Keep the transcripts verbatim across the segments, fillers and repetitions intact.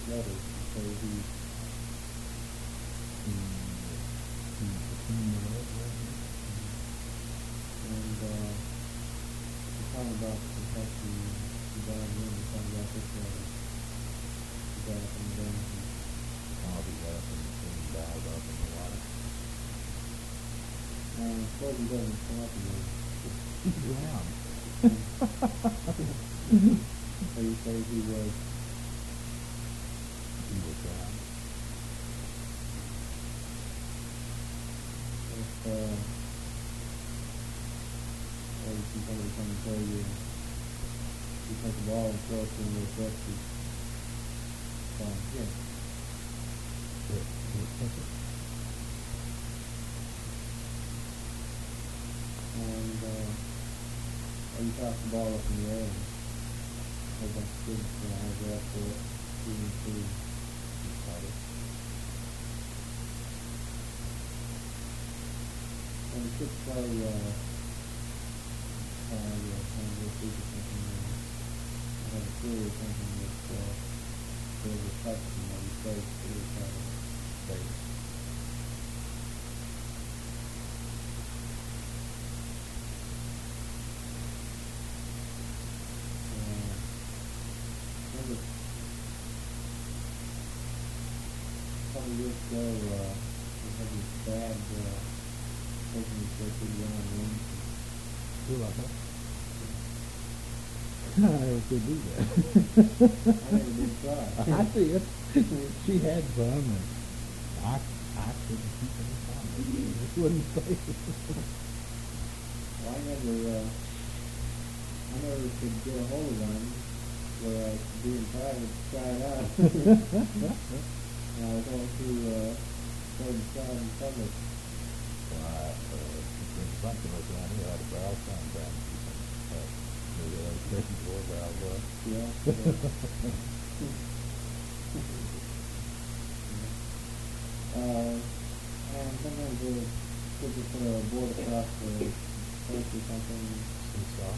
letters, so he, Mm, mm, between the legs, right? and, uh, he's talking about the fact he, he died in, he's talking about this letter. He got up and down, and, Oh, he got up and and dialed up in the water. uh, I suppose he doesn't come up again. He drowned. So he says he was, He was drowned. if, uh, or if somebody come and tell you, you take a ball and throw it to him with rescue. So, yeah. Hit, hit, hit it. And, uh, or you toss the ball up in the air and a whole bunch of kids, you know, go after it, shooting through. He caught it. And the kids play, uh, tag or kind of go through or something, and I have a theory or something that, uh, there's a touching that you say to the tag. Safe. Uh, remember, a couple of years ago, uh, we had this bad, uh, person who said to the young women, Who like that? I never could do that. I never did try. I see it. She had some, and I, I couldn't keep it from her. It wouldn't stay. Well, I never, uh, I never could get a hold of one where I could be in private to try it out. And I was going to, uh, go and try it in public. Well, I, uh, there's something like around here, I had a brow sign down, uh, maybe I was taking four brows up. Yeah. Uh, and sometimes we'll put this uh, board across the fence or something, Seesaw.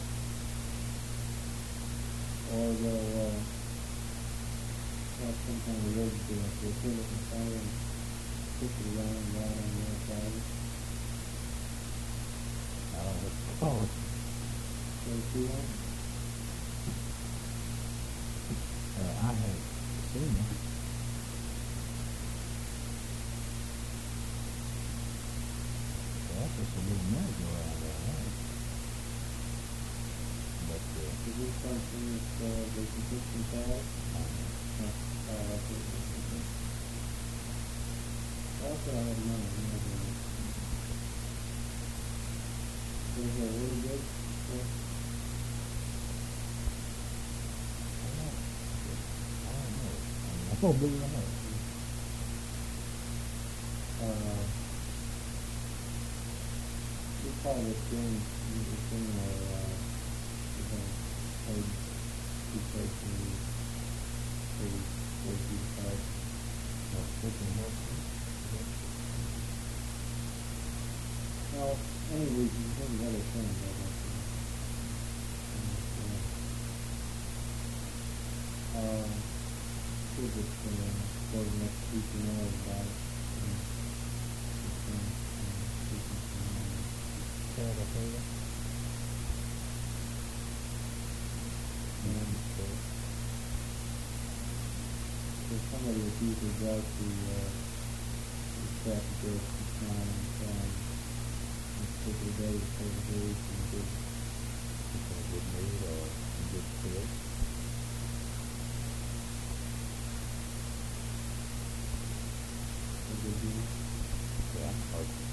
or they'll, uh, have some kind of rig to it, they'll put it in front and push it around and right on the outside. I don't know what to call it. So you see one? Uh, I have seen it. Well, that's just a little merry-go-round there, right? But, uh, Is this something that, uh, they can push themselves? um, No. Oh, that's it. Okay. Also, I have none of them. Is it really good? Yeah. I don't know. I don't know. I mean, I don't believe I know. Uh, we call this game, this thing where, uh, we're gonna play two places, maybe four feet apart. No, flipping horses. Well, any reason, any other things, I guess. Uh, we'll just, uh, go to the next week and know about it. and just, uh, uh, see if we can, uh, Saratoga. and, uh, there's somebody that uses out the, uh, the traffic jokes and smile and so on. This particular day, so the whole week and good. It's in a good mood or in good spirits. A good deal. Yeah, or